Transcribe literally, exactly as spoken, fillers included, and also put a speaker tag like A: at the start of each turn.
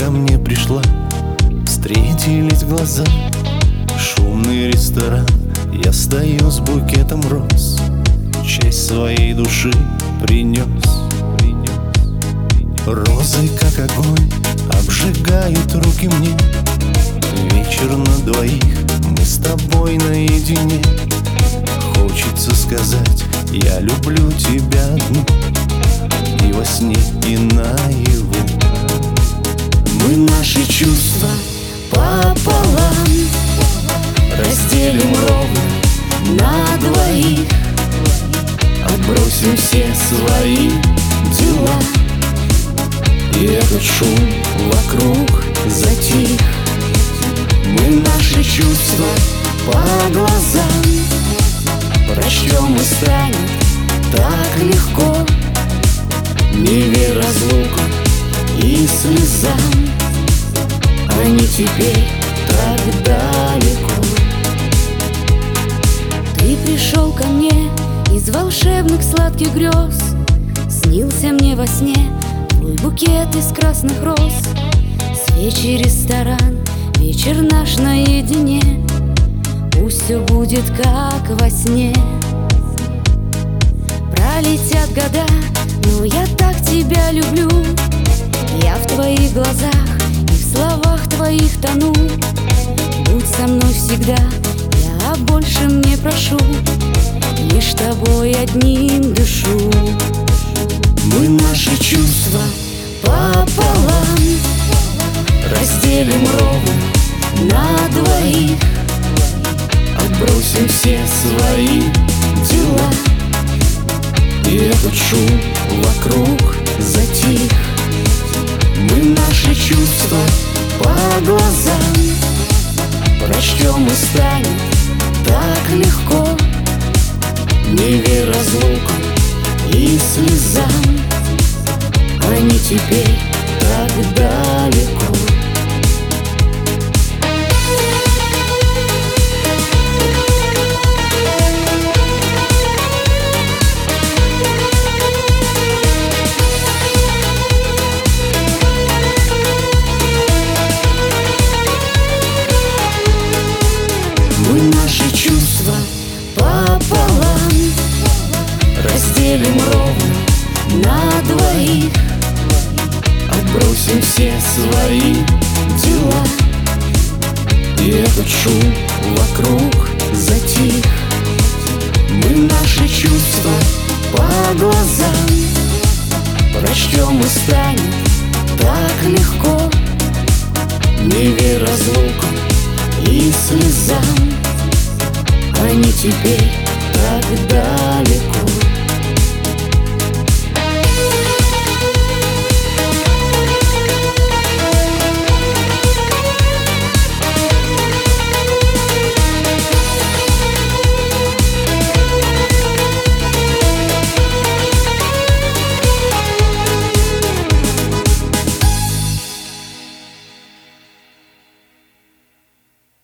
A: ко мне пришла, встретились глаза. Шумный ресторан, я стою с букетом роз, часть своей души принес. Розы, как огонь, обжигают руки мне. Вечер на двоих, мы с тобой наедине. Хочется сказать, я люблю тебя одну, и во сне, и наяву. Мы наши чувства пополам разделим ровно на двоих. Отбросим все свои дела, и этот шум вокруг затих. Мы наши чувства по глазам прочтем, и станет так легко. Не верь разлукам и слезам, они теперь так далеко. Ты пришел ко мне из волшебных сладких грез, снился мне во сне твой букет из красных роз. Свечи, ресторан, вечер наш наедине, пусть все будет как во сне. Пролетят года, но я так тебя люблю. Я в твоих глазах и в словах твоих тону. Будь со мной всегда, я о большем не прошу, лишь тобой одним дышу. Мы наши чувства пополам разделим ровно на двоих. Отбросим все свои дела, и этот шум вокруг затих. Мы наши чувства по глазам прочтем, и станет так легко. Не верь разлукам и слезам, они теперь так далеко. Мы наши чувства пополам разделим ровно на двоих. Отбросим все свои дела, и этот шум вокруг затих. Мы наши чувства по глазам прочтем, и станет так легко. Не верь разлукам и слезам, они теперь так далеко.